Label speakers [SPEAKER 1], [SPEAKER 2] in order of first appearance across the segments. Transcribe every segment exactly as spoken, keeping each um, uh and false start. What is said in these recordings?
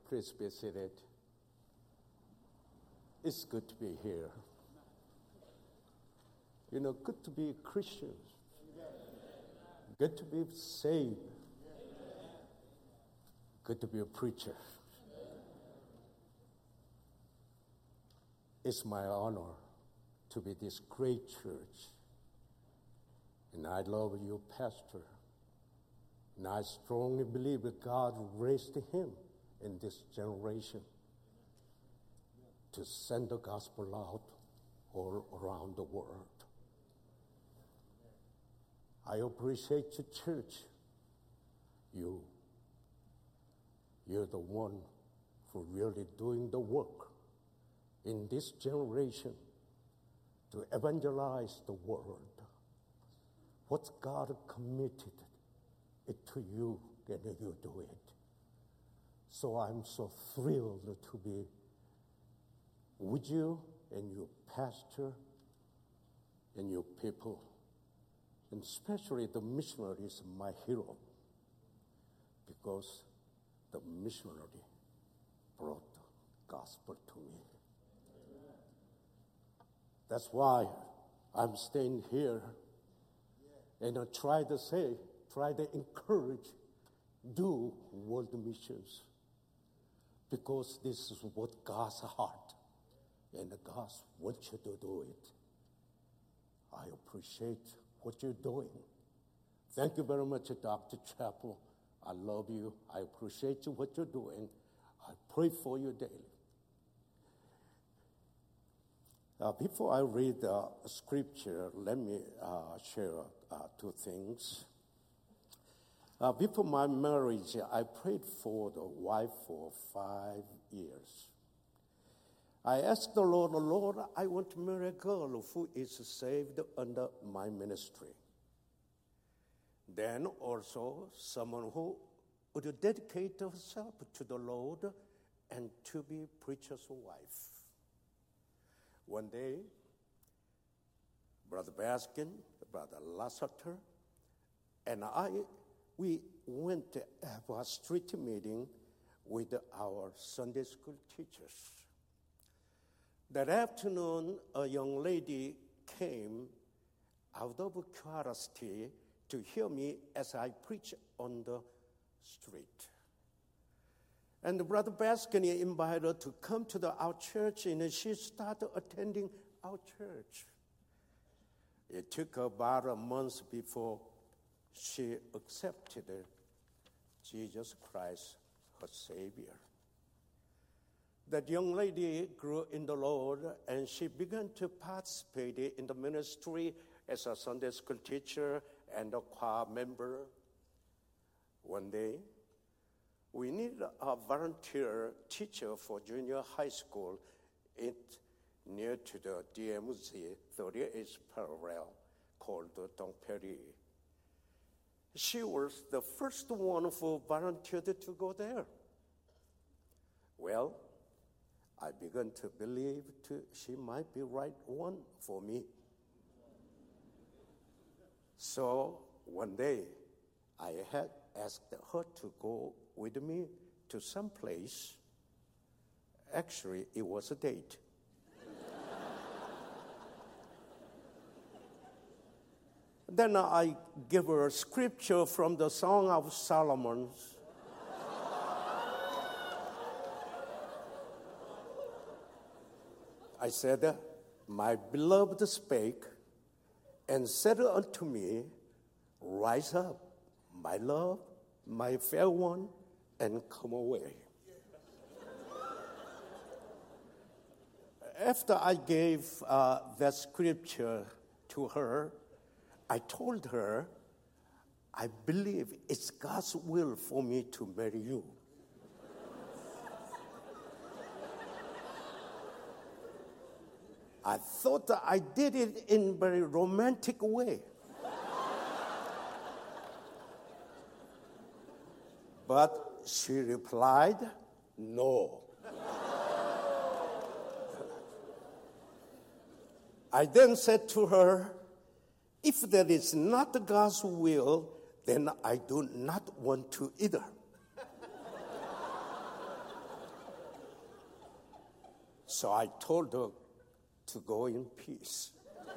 [SPEAKER 1] Please be seated. It's good to be here. You know, good to be Christians. Good to be saved. Good to be a preacher. It's my honor to be this great church. And I love you, Pastor. And I strongly believe that God raised him in this generation to send the gospel out all around the world. I appreciate your church. You, you're the one for really doing the work in this generation to evangelize the world. What God committed it to you, and you do it. So I'm so thrilled to be with you and your pastor and your people, and especially the missionary is my hero, because the missionary brought the gospel to me. That's why I'm staying here, and I try to say, try to encourage, do world missions, because this is what God's heart, and God wants you to do it. I appreciate what you're doing. Thank you very much, Doctor Chappell. I love you. I appreciate you, what you're doing. I pray for you daily. Uh, before I read the scripture, let me uh, share uh, two things. Uh, before my marriage, I prayed for the wife for five years. I asked the Lord, Lord, I want to marry a girl who is saved under my ministry. Then also someone who would dedicate herself to the Lord and to be preacher's wife. One day, Brother Baskin, Brother Lasseter, and I, we went to have a street meeting with our Sunday school teachers. That afternoon, a young lady came out of curiosity to hear me as I preach on the street. And Brother Baskin invited her to come to the, our church, and she started attending our church. It took about a month before she accepted Jesus Christ, her Savior. That young lady grew in the Lord, and she began to participate in the ministry as a Sunday school teacher and a choir member. One day, we needed a volunteer teacher for junior high school it, near to the D M Z thirty-eighth parallel called Dong Perry. She was the first one who volunteered to go there. Well, I began to believe to, she might be the right one for me. So one day, I had asked her to go with me to some place. Actually, it was a date. Then I gave her a scripture from the Song of Solomon. I said, my beloved spake and said unto me, rise up, my love, my fair one, and come away. After I gave uh, that scripture to her, I told her, I believe it's God's will for me to marry you. I thought that I did it in a very romantic way. But she replied, no. I then said to her, if that is not God's will, then I do not want to either. So I told her to go in peace.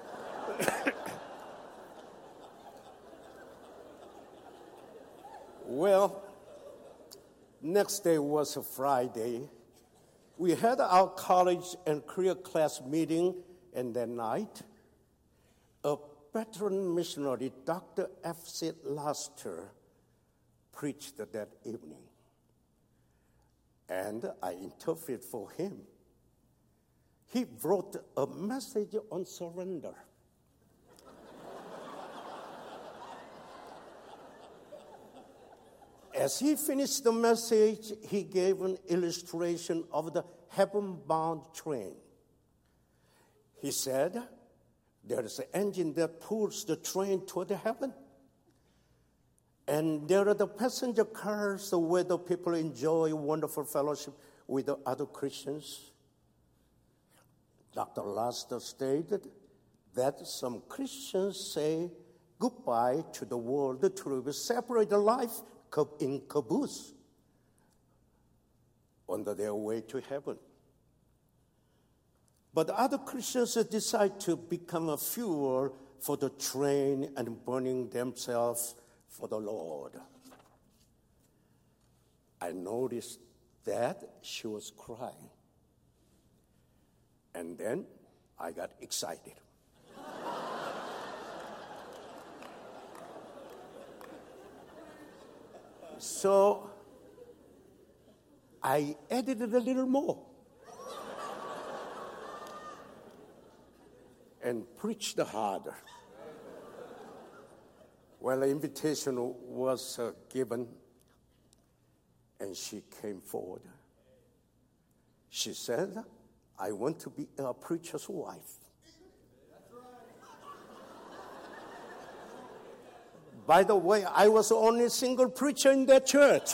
[SPEAKER 1] Well, next day was a Friday. We had our college and career class meeting, and that night, a veteran missionary, Doctor F C Laster, preached that evening. And I interpreted for him. He wrote a message on surrender. As he finished the message, he gave an illustration of the heaven-bound train. He said, there is an engine that pulls the train toward heaven. And there are the passenger cars where the people enjoy wonderful fellowship with the other Christians. Doctor Laster stated that some Christians say goodbye to the world to separate life in caboose on their way to heaven. But other Christians decide to become a fuel for the train and burning themselves for the Lord. I noticed that she was crying. And then I got excited. So I added it a little more and preached harder. Well, the invitation was uh, given, and she came forward. She said, I want to be a preacher's wife. By the way, I was the only single preacher in that church.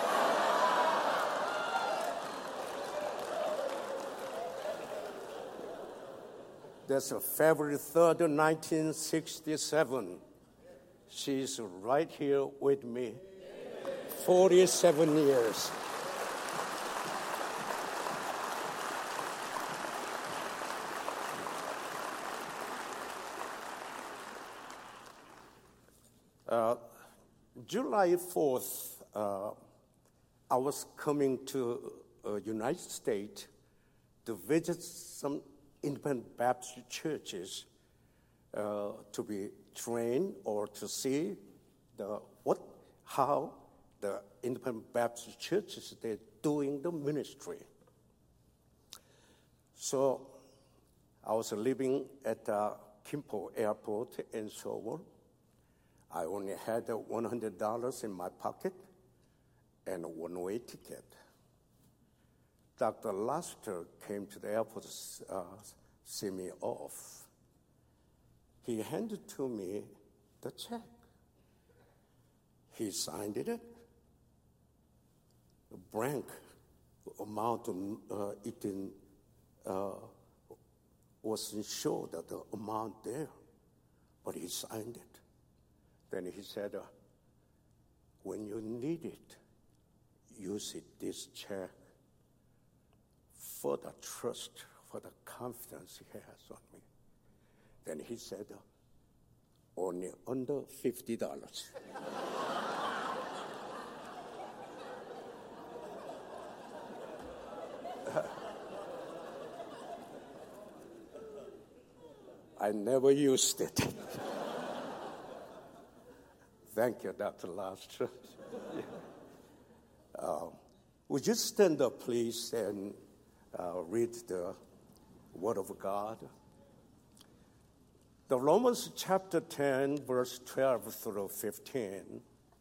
[SPEAKER 1] That's February third, nineteen sixty-seven. She's right here with me, forty-seven years. Uh, July fourth, uh, I was coming to uh, United States to visit some independent Baptist churches uh, to be trained or to see the what how the independent Baptist churches they're doing the ministry. So I was living at uh, Kimpo Airport in Seoul. I only had one hundred dollars in my pocket and a one-way ticket. Doctor Laster came to the airport to uh, see me off. He handed to me the check. He signed it. The blank amount uh, it in, uh, wasn't sure that the amount there, but he signed it. Then he said, uh, when you need it, use it, this check, for the trust, for the confidence he has on me. Then he said, uh, only under fifty dollars. I never used it. Thank you, Doctor Laster. Yeah. uh, would you stand up, please, and uh, read the Word of God? The Romans chapter ten, verse twelve through fifteen.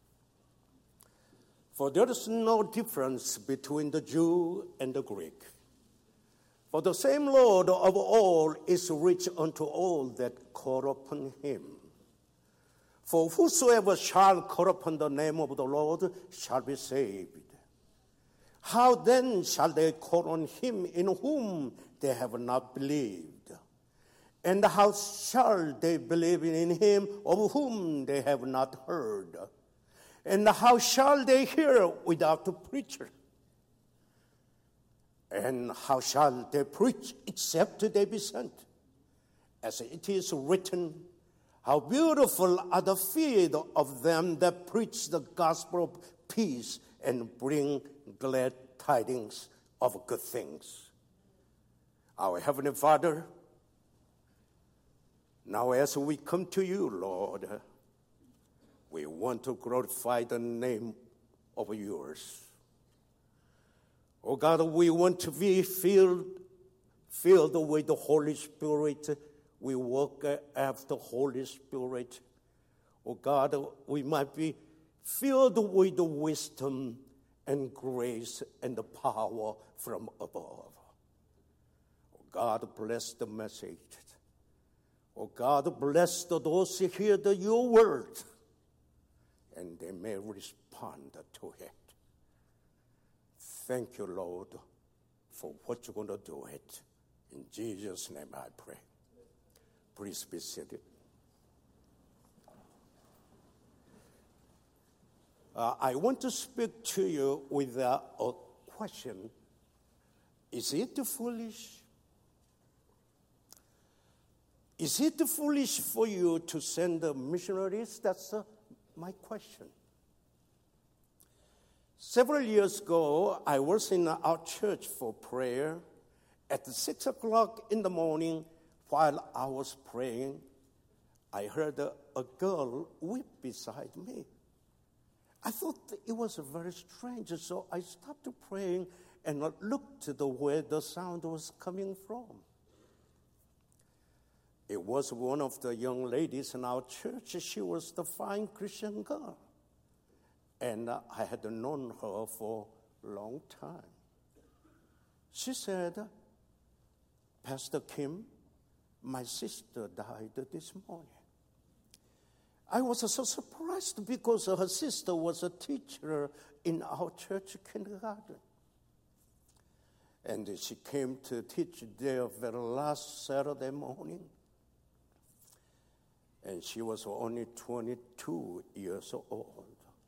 [SPEAKER 1] For there is no difference between the Jew and the Greek. For the same Lord of all is rich unto all that call upon him. For whosoever shall call upon the name of the Lord shall be saved. How then shall they call on him in whom they have not believed? And how shall they believe in him of whom they have not heard? And how shall they hear without a preacher? And how shall they preach except they be sent? As it is written, how beautiful are the feet of them that preach the gospel of peace and bring glad tidings of good things. Our Heavenly Father, now as we come to you, Lord, we want to glorify the name of yours. Oh God, we want to be filled, filled with the Holy Spirit. We walk after the Holy Spirit. Oh God, we might be filled with the wisdom and grace and the power from above. Oh God, bless the message. Oh God, bless those who hear the, your word, and they may respond to it. Thank you, Lord, for what you're going to do it. In Jesus' name I pray. Please be seated. Uh, I want to speak to you with uh, a question. Is it foolish? Is it foolish for you to send missionaries? That's uh, my question. Several years ago, I was in our church for prayer. At six o'clock in the morning, while I was praying, I heard a, a girl weep beside me. I thought it was very strange, so I stopped praying and looked to the where the sound was coming from. It was one of the young ladies in our church. She was the fine Christian girl. And uh, I had known her for a long time. She said, Pastor Kim, my sister died this morning. I was so surprised because her sister was a teacher in our church kindergarten. And she came to teach there very last Saturday morning. And she was only twenty-two years old.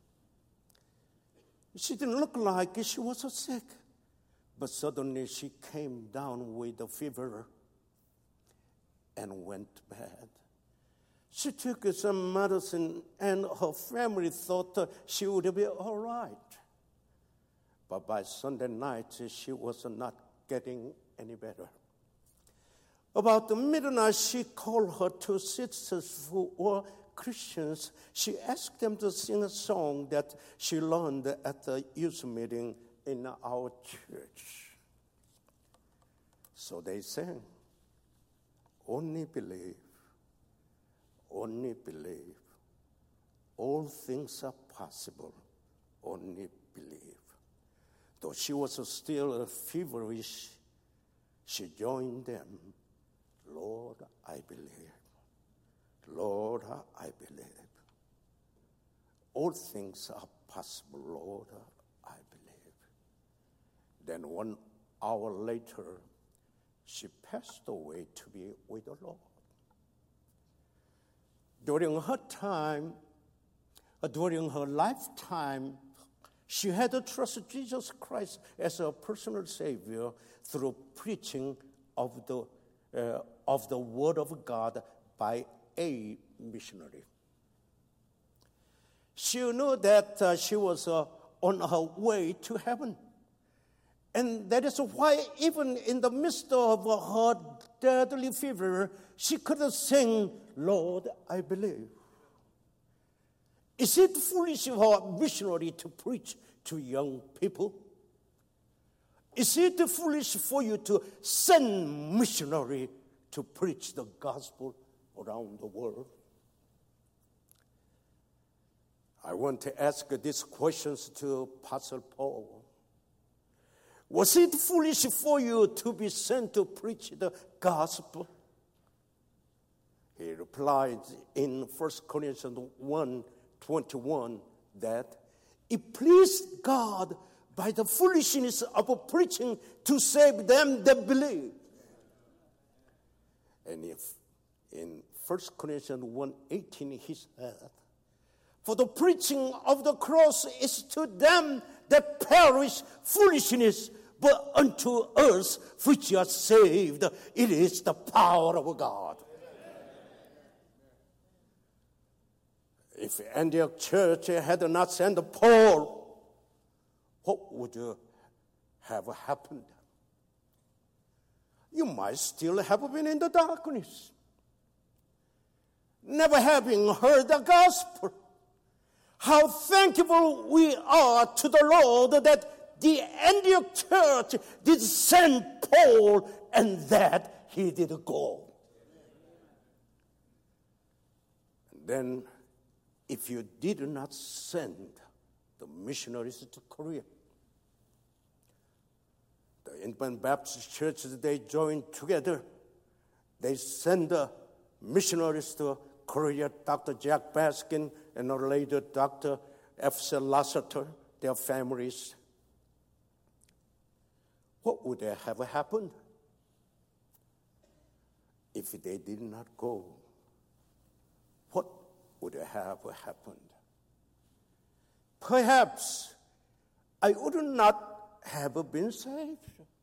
[SPEAKER 1] She didn't look like she was sick, but suddenly she came down with a fever and went bad. She took some medicine, and her family thought she would be all right. But by Sunday night, she was not getting any better. About midnight, she called her two sisters who were Christians. She asked them to sing a song that she learned at the youth meeting in our church. So they sang, "Only believe, only believe. All things are possible, only believe." Though she was still feverish, she joined them. "Lord, I believe. Lord, I believe. All things are possible, Lord, I believe." Then one hour later, she passed away to be with the Lord. During her time, during her lifetime, she had to trust Jesus Christ as her personal Savior through preaching of the uh, of the Word of God by a missionary. She knew that uh, she was uh, on her way to heaven. And that is why even in the midst of her deadly fever, she could sing, "Lord, I believe." Is it foolish for a missionary to preach to young people? Is it foolish for you to send missionary to preach the gospel around the world? I want to ask these questions to Apostle Paul. Was it foolish for you to be sent to preach the gospel? He replied in First Corinthians one twenty-one that it pleased God by the foolishness of preaching to save them that believe. And if in First Corinthians one eighteen he said, "For the preaching of the cross is to them that perish foolishness, but unto us which are saved, it is the power of God. If Antioch church had not sent Paul, what would have happened? You might still have been in the darkness, never having heard the gospel. How thankful we are to the Lord that the Antioch church did send Paul and that he did go. And then, if you did not send the missionaries to Korea, the Independent Baptist churches, they joined together. They send the missionaries to Korea, Doctor Jack Baskin, and later Doctor F C Lasseter, their families. What would have happened if they did not go? What would have happened? Perhaps I would not have been saved.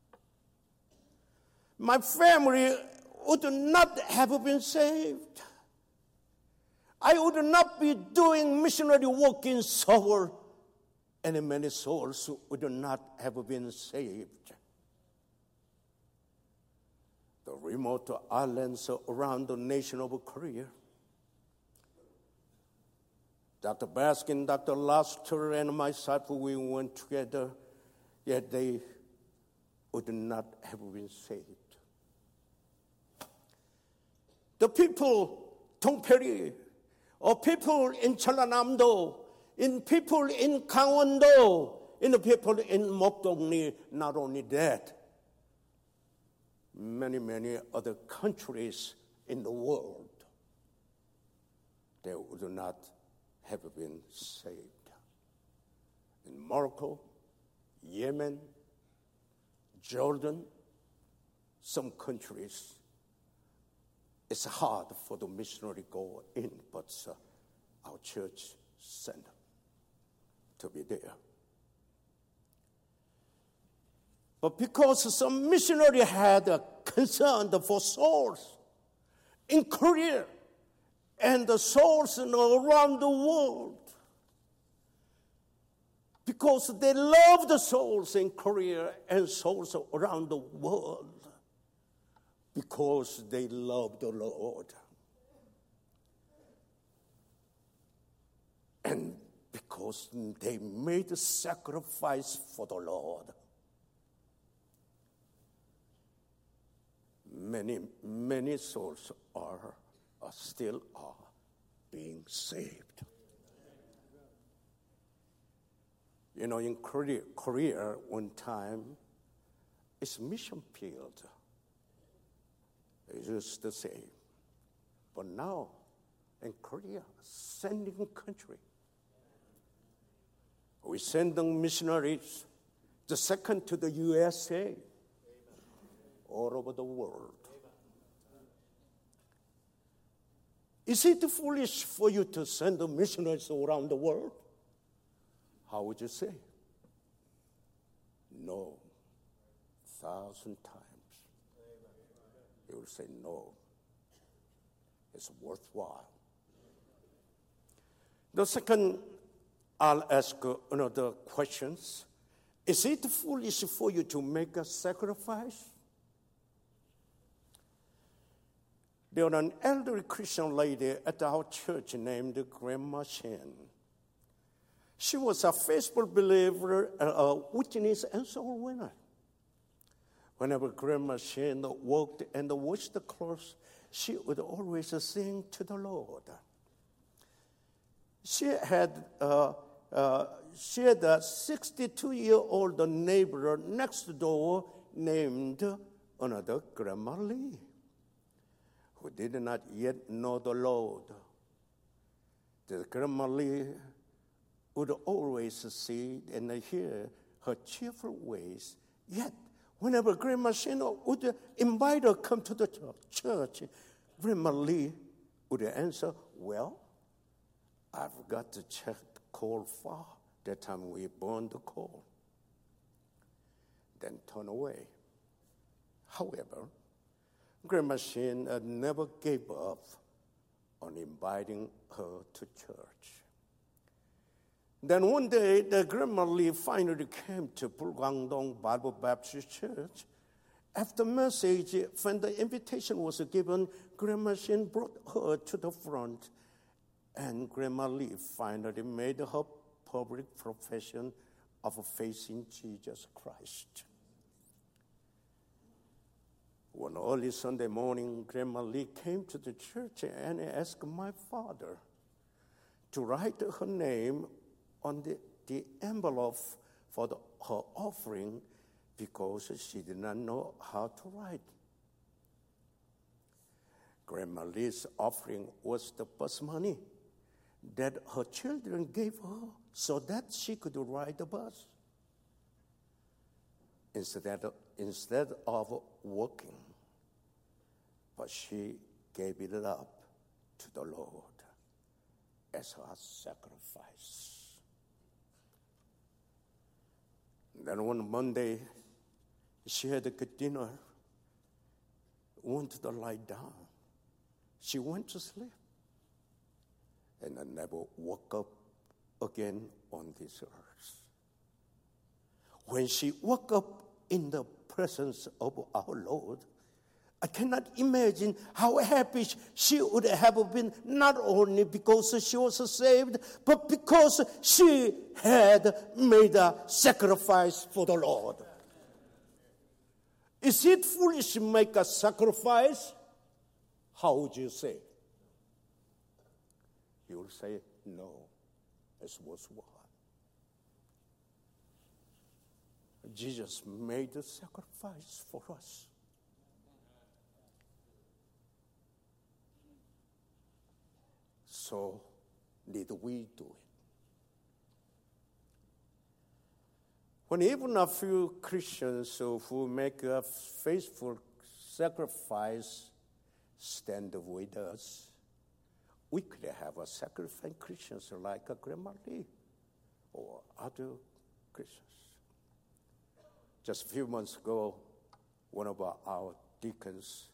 [SPEAKER 1] My family would not have been saved. I would not be doing missionary work in Seoul, and many souls would not have been saved. The remote islands around the nation of Korea, Doctor Baskin, Doctor Lasseter, and myself, we went together, yet they would not have been saved. The people, Tongperi, or people in Jeollanam-do, in people in Gangwon-do, in the people in Mokdong-ni, not only that, many, many other countries in the world, they would not have been saved. In Morocco, Yemen, Jordan, some countries, it's hard for the missionary to go in, but uh, our church sent them to be there. But because some missionary had a concern for souls in Korea and the souls around the world, because they love the souls in Korea and souls around the world, because they love the Lord. And because they made a sacrifice for the Lord. Many, many souls are, are still are being saved. You know, in Korea, Korea one time, it's mission field. It used to say, but now in Korea, sending country, we sending missionaries, the second to the U S A, all over the world. Is it foolish for you to send the missionaries around the world? How would you say? No, thousand times. You will say, no, it's worthwhile. The second, I'll ask another question. Is it foolish for you to make a sacrifice? There was an elderly Christian lady at our church named Grandma Shen. She was a faithful believer, a witness, and soul winner. Whenever Grandma Shen walked and washed the clothes, she would always sing to the Lord. She had uh, uh, she had a sixty-two-year-old neighbor next door named another Grandma Lee, who did not yet know the Lord. The Grandma Lee would always see and hear her cheerful ways, yet whenever Grandma Shino would invite her to come to the church, Grandma Lee would answer, well, I've got to check the coal far. That time we burned the coal. then turn away. However, Grandma Sheen uh, never gave up on inviting her to church. Then one day, the Grandma Lee finally came to Pulgangdong Bible Baptist Church. After message, when the invitation was given, Grandma Sheen brought her to the front, and Grandma Lee finally made her public profession of faith in Jesus Christ. One early Sunday morning, Grandma Lee came to the church and asked my father to write her name on the, the envelope for the, her offering because she did not know how to write. Grandma Lee's offering was the bus money that her children gave her so that she could ride the bus. Instead of, instead of working, but she gave it up to the Lord as her sacrifice. Then one Monday, she had a good dinner, wanted to lie down. She went to sleep and I never woke up again on this earth. When she woke up in the presence of our Lord, I cannot imagine how happy she would have been, not only because she was saved, but because she had made a sacrifice for the Lord. Is it foolish to make a sacrifice? How would you say? You will say, no, it's worthwhile. Jesus made a sacrifice for us. So did we do it? When even a few Christians who make a faithful sacrifice stand with us, we could have a sacrificing Christians like a Grandma Lee or other Christians. Just a few months ago, one of our, our deacons,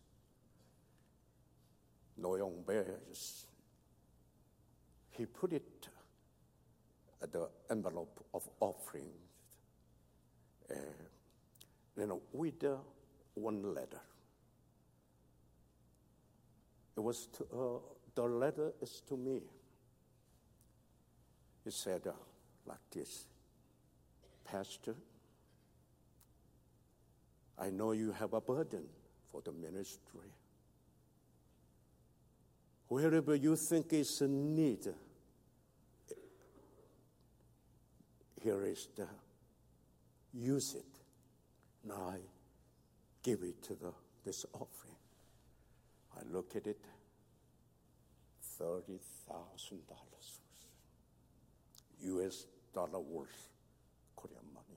[SPEAKER 1] Noyong Bears, he put it at the envelope of offering, uh, you know, with uh, one letter. It was to, uh, the letter is to me. It said uh, like this: Pastor, I know you have a burden for the ministry. Wherever you think is a need, here is the, use it. Now I give it to the, this offering. I look at it, thirty thousand dollars U S dollar worth Korean money.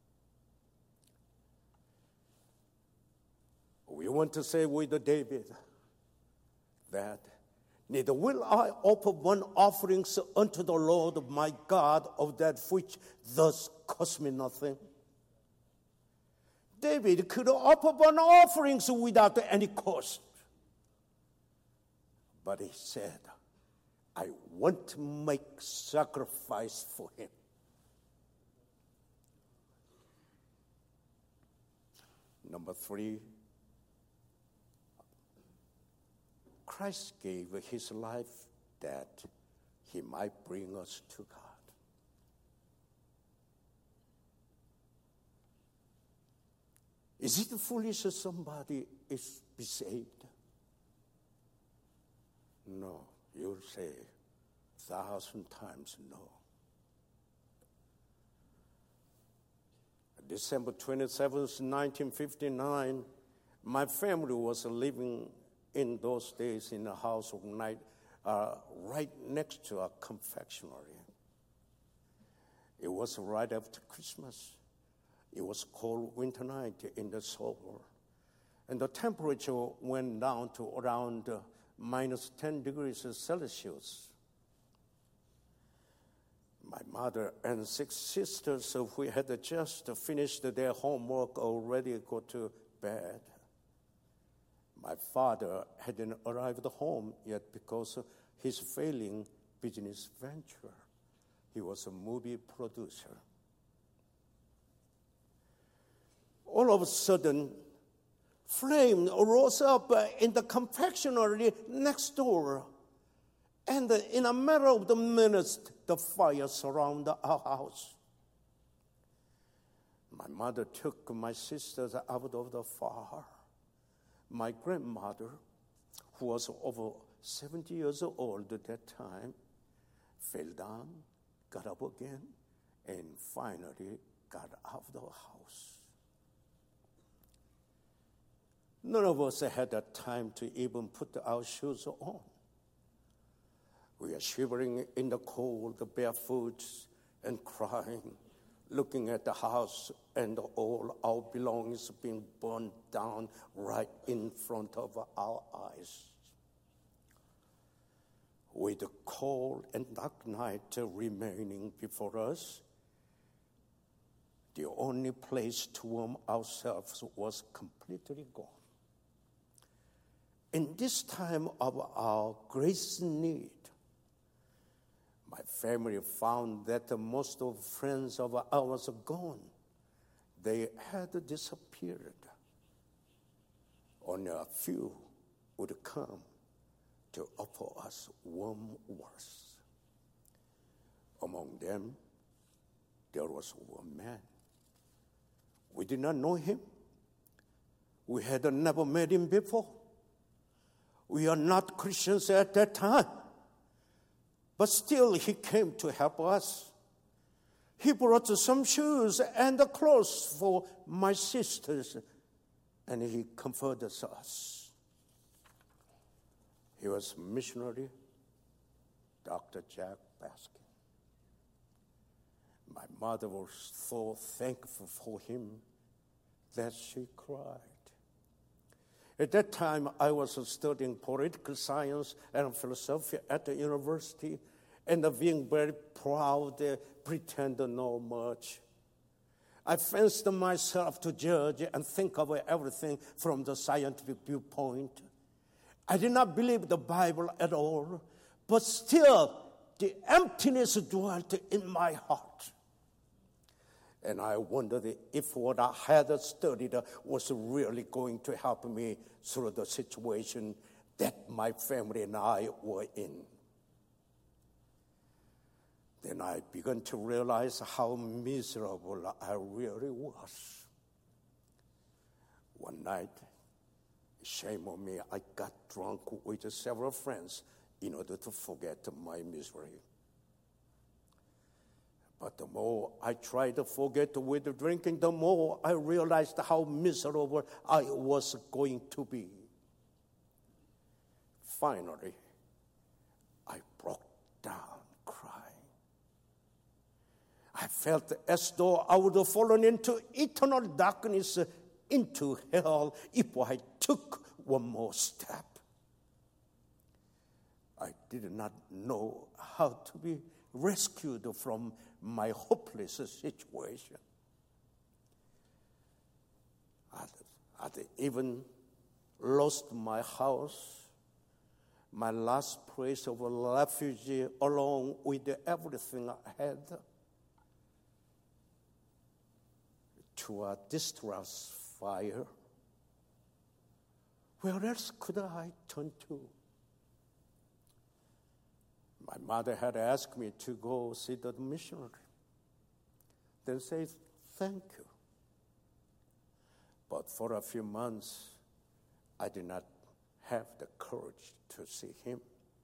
[SPEAKER 1] We want to say with David that neither will I offer one offerings unto the Lord my God of that which thus cost me nothing. David could offer one offerings without any cost. But he said, I want to make sacrifice for him. Number three, Christ gave his life that he might bring us to God. Is it foolish that somebody is be saved? No. You'll say a thousand times no. December twenty-seventh, nineteen fifty-nine, my family was living in those days in a house of night uh, right next to a confectionery. It was right after Christmas. It was cold winter night in the Seoul. And the temperature went down to around uh, minus ten degrees Celsius. My mother and six sisters who had just finished their homework already go to bed. My father hadn't arrived home yet because of his failing business venture. He was a movie producer. All of a sudden, flame rose up in the confectionery next door. And in a matter of the minutes, the fire surrounded our house. My mother took my sisters out of the fire. My grandmother, who was over seventy years old at that time, fell down, got up again, and finally got out of the house. None of us had the time to even put our shoes on. We are shivering in the cold, barefoot, and crying, looking at the house and all our belongings being burned down right in front of our eyes. With the cold and dark night remaining before us, the only place to warm ourselves was completely gone. In this time of our greatest need, my family found that most of the friends of ours are gone. They had disappeared. Only a few would come to offer us warm words. Among them, there was one man. We did not know him. We had never met him before. We are not Christians at that time. But still, he came to help us. He brought some shoes and clothes for my sisters, and he comforted us. He was missionary, Doctor Jack Baskin. My mother was so thankful for him that she cried. At that time, I was studying political science and philosophy at the university, and being very proud, uh, pretend to know much. I fancied myself to judge and think of everything from the scientific viewpoint. I did not believe the Bible at all, but still, the emptiness dwelt in my heart. And I wondered if what I had studied was really going to help me through the situation that my family and I were in. Then I began to realize how miserable I really was. One night, shame on me, I got drunk with several friends in order to forget my misery. But the more I tried to forget with the drinking, the more I realized how miserable I was going to be. Finally, I broke down crying. I felt as though I would have fallen into eternal darkness, into hell, if I took one more step. I did not know how to be rescued from my hopeless situation. I'd, I'd even lost my house, my last place of refuge, along with everything I had, to a distress fire. Where else could I turn to? My mother had asked me to go see the missionary. Then say, thank you. But for a few months, I did not have the courage to see him.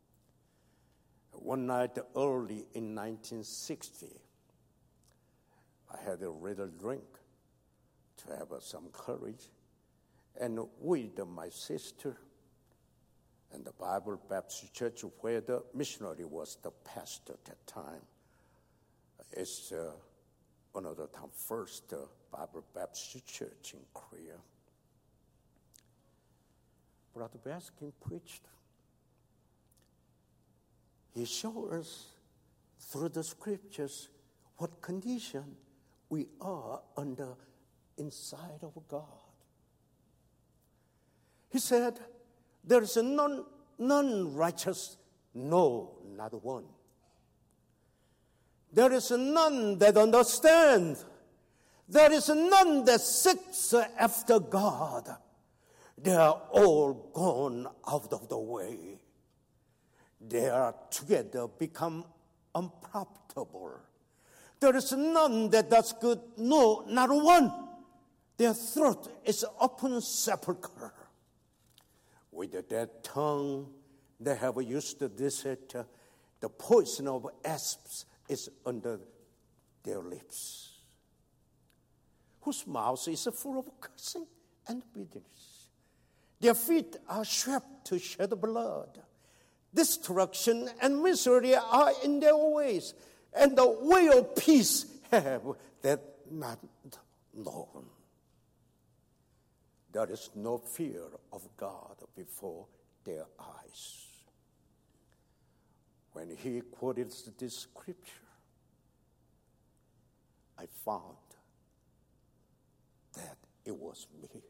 [SPEAKER 1] One night early in nineteen sixty, I had a little drink to have some courage. And with my sister, and the Bible Baptist Church, where the missionary was the pastor at that time. It's uh, another time, first uh, Bible Baptist Church in Korea. Brother Baskin preached. He showed us through the scriptures what condition we are under inside of God. He said, there is none, none righteous, no, not one. There is none that understands. There is none that seeks after God. They are all gone out of the way. They are together become unprofitable. There is none that does good, no, not one. Their throat is open sepulchre. With their tongue, they have used this, uh, the poison of asps is under their lips, whose mouth is full of cursing and bitterness. Their feet are sharp to shed blood. Destruction and misery are in their ways, and the way of peace have they not known. There is no fear of God before their eyes. When he quoted this scripture, I found that it was me.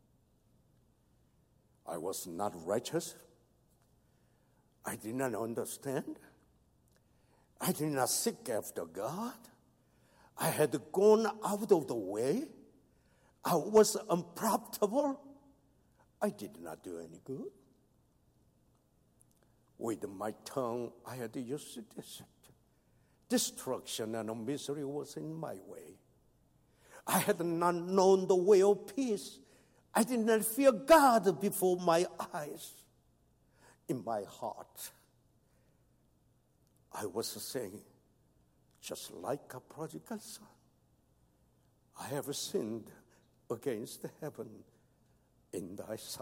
[SPEAKER 1] I was not righteous. I did not understand. I did not seek after God. I had gone out of the way. I was unprofitable. I did not do any good. With my tongue, I had used this. Destruction and misery was in my way. I had not known the way of peace. I did not fear God before my eyes. In my heart, I was saying, just like a prodigal son, I have sinned against heaven in thy sight.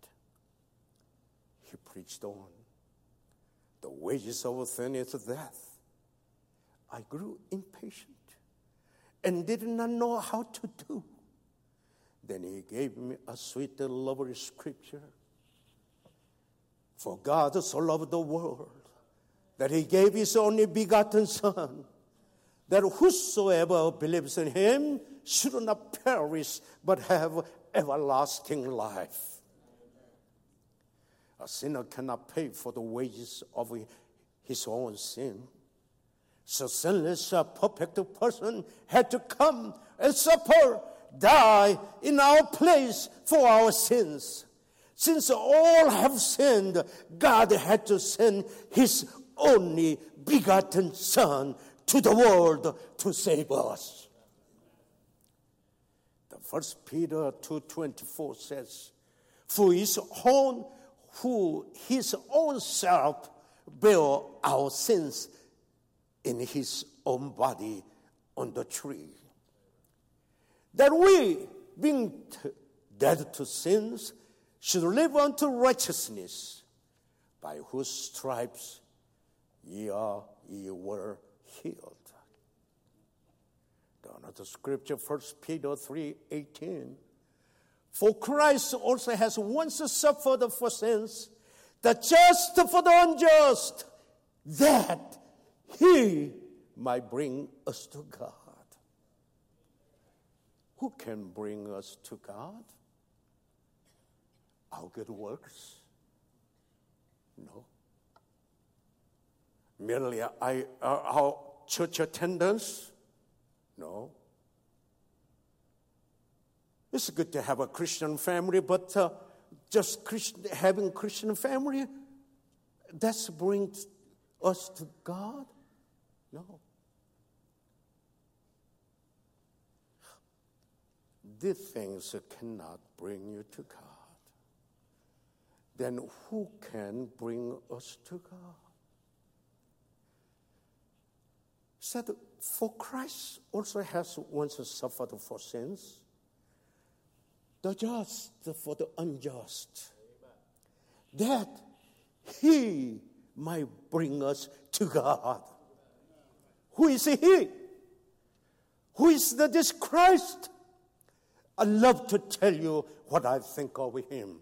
[SPEAKER 1] He preached on. The wages of sin is death. I grew impatient and did not know how to do. Then he gave me a sweet and lovely scripture. For God so loved the world that he gave his only begotten Son, that whosoever believes in him should not perish but have everlasting life. A sinner cannot pay for the wages of his own sin. So sinless, a perfect person had to come and suffer, die in our place for our sins. Since all have sinned, God had to send his only begotten Son to the world to save us. The First Peter two twenty-four says, for his own, who his own self bare our sins in his own body on the tree, that we, being t- dead to sins, should live unto righteousness, by whose stripes ye are, ye were healed. Another scripture, First Peter three eighteen. For Christ also has once suffered for sins, the just for the unjust, that he might bring us to God. Who can bring us to God? Our good works? No. Merely I, our, our church attendance? No. It's good to have a Christian family, but uh, just Christian, having Christian family, that's brings us to God? No. These things cannot bring you to God. Then who can bring us to God? Said, for Christ also has once suffered for sins, the just for the unjust, that he might bring us to God. Who is he? Who is the, this Christ? I love to tell you what I think of him.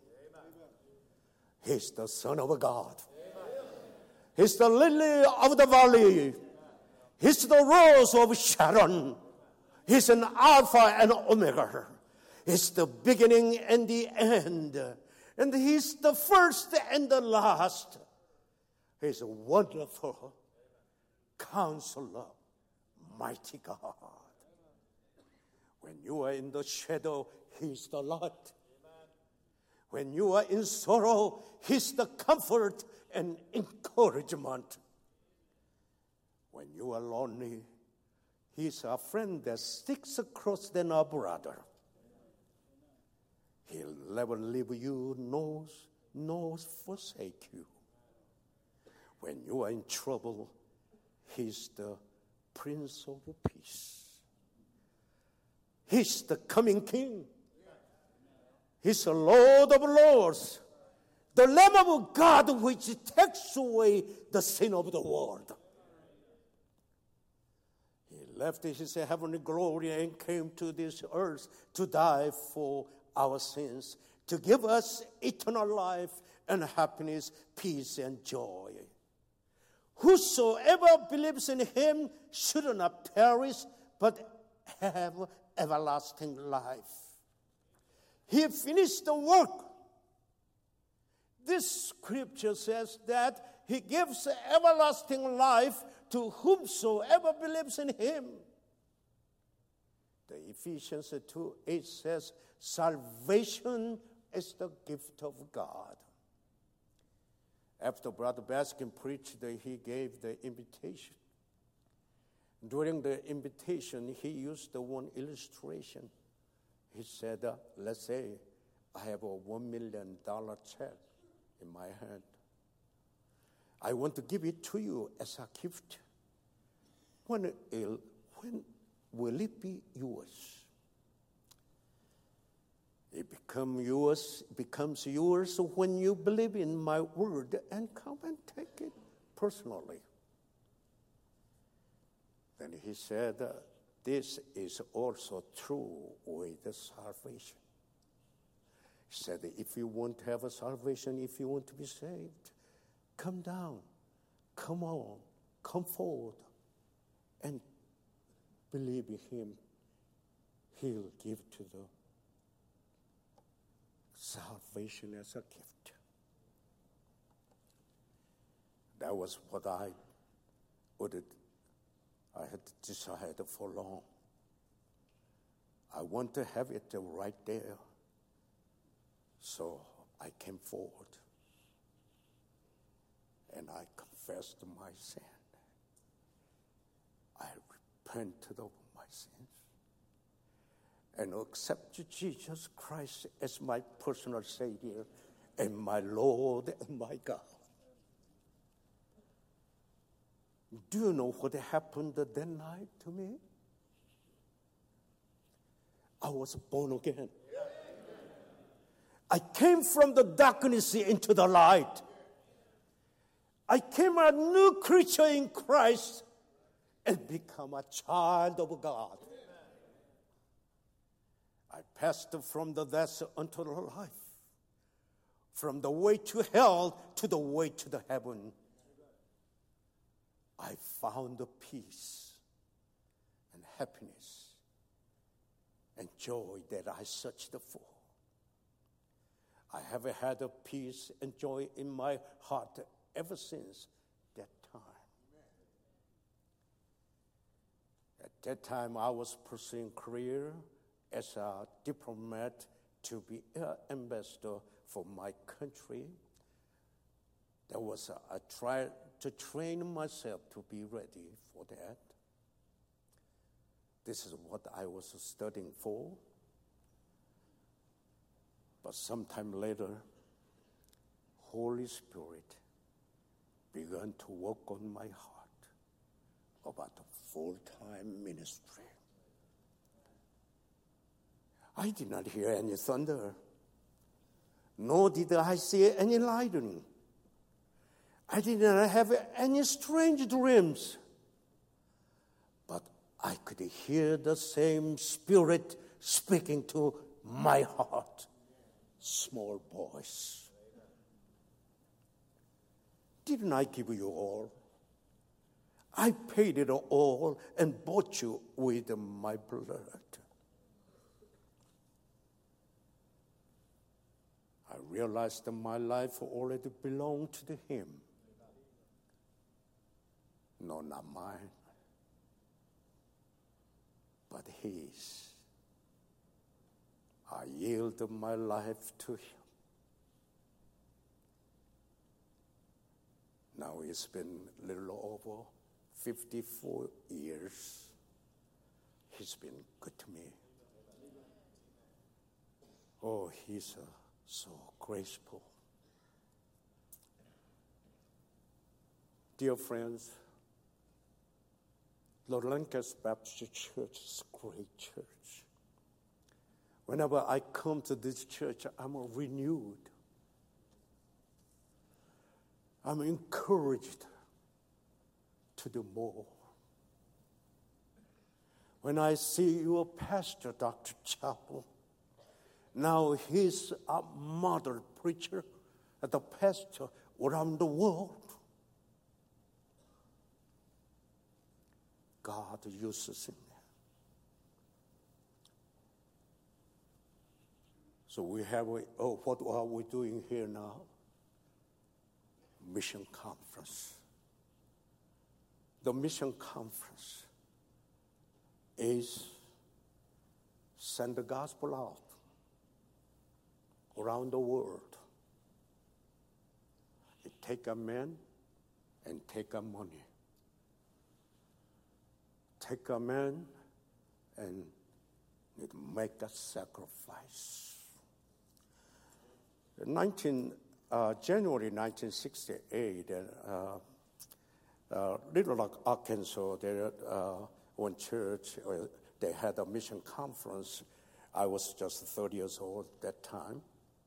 [SPEAKER 1] He's the Son of God. He's the lily of the valley. He's the rose of Sharon. He's an Alpha and Omega. He's the beginning and the end. And he's the first and the last. He's a wonderful Counselor, mighty God. When you are in the shadow, he's the light. When you are in sorrow, he's the comfort and encouragement. When you are lonely, he's a friend that sticks across than a brother. He'll never leave you, nor, nor forsake you. When you are in trouble, he's the Prince of Peace. He's the coming King. He's the Lord of Lords, the Lamb of God which takes away the sin of the world. He left his heavenly glory and came to this earth to die for our sins, to give us eternal life and happiness, peace, and joy. Whosoever believes in him should not perish, but have everlasting life. He finished the work. This scripture says that he gives everlasting life to whomsoever believes in him. The Ephesians two eight says, salvation is the gift of God. After Brother Baskin preached, he gave the invitation. During the invitation, he used the one illustration. He said, uh, let's say I have a one million dollars check in my hand. I want to give it to you as a gift. When, it, when will it be yours? It become yours, becomes yours when you believe in my word and come and take it personally. Then he said, uh, this is also true with the salvation. He said, if you want to have a salvation, if you want to be saved, come down, come on, come forward, and believe in him. He'll give to the salvation as a gift. That was what I would I had decided for long. I want to have it right there. So I came forward and I confessed my sin. I repented of my sins and accepted Jesus Christ as my personal Savior and my Lord and my God. Do you know what happened that night to me? I was born again. I came from the darkness into the light. I came a new creature in Christ and become a child of God. I passed from the death unto the life, from the way to hell to the way to the heaven. I found the peace and happiness and joy that I searched for. I have had a peace and joy in my heart ever since that time. At that time, I was pursuing career as a diplomat to be an ambassador for my country. There was a, a try to train myself to be ready for that. This is what I was studying for. But sometime later, Holy Spirit began to work on my heart about a full-time ministry. I did not hear any thunder, nor did I see any lightning. I did not have any strange dreams, but I could hear the same Spirit speaking to my heart. Small voice. Didn't I give you all? I paid it all and bought you with my blood. I realized that my life already belonged to him. No, not mine, but his. I yielded my life to him. Now it's been a little over fifty-four years. He's been good to me. Oh, he's uh, so graceful. Dear friends, the Lancaster Baptist Church is a great church. Whenever I come to this church, I'm renewed. I'm encouraged to do more. When I see your pastor, Doctor Chappell, now he's a model preacher and a pastor around the world. God uses him. So we have, oh, what are we doing here now? Mission conference. The mission conference is send the gospel out around the world. It take a man and take a money. Take a man and it make a sacrifice. In nineteen, uh, January nineteen sixty-eight, uh, uh, Little Rock, Arkansas, there uh, one church, uh, they had a mission conference. I was just thirty years old at that time.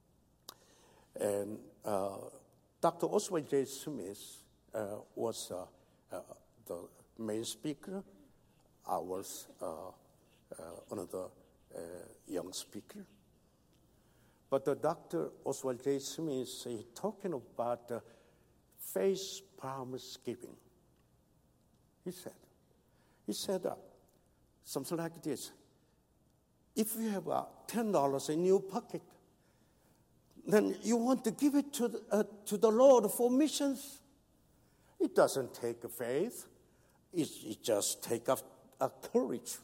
[SPEAKER 1] And uh, Doctor Oswald J. Smith uh, was uh, uh, the main speaker. I was uh, uh, another uh, young speaker. But the Doctor Oswald J. Smith is talking about uh, faith promise giving. He said, he said uh, something like this. If you have uh, ten dollars in your pocket, then you want to give it to the, uh, to the Lord for missions. It doesn't take faith. It, it just takes a, a courage.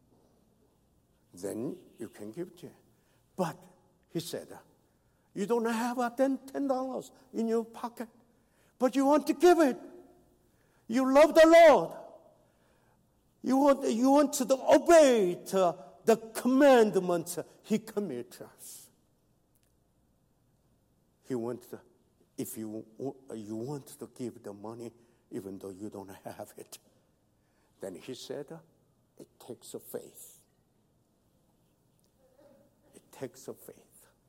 [SPEAKER 1] Then you can give it to him. But, he said, you don't have a ten dollars in your pocket, but you want to give it. You love the Lord. You want, you want to obey to the commandments he committed to us. He wants to, if you, you want to give the money, even though you don't have it, then he said, it takes a faith. It takes a faith.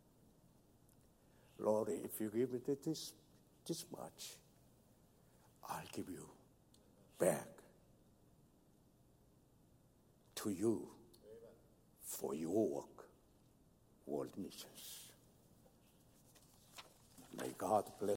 [SPEAKER 1] Lord, if you give me this, this much, I'll give you back to you for your work, world missions. May God bless.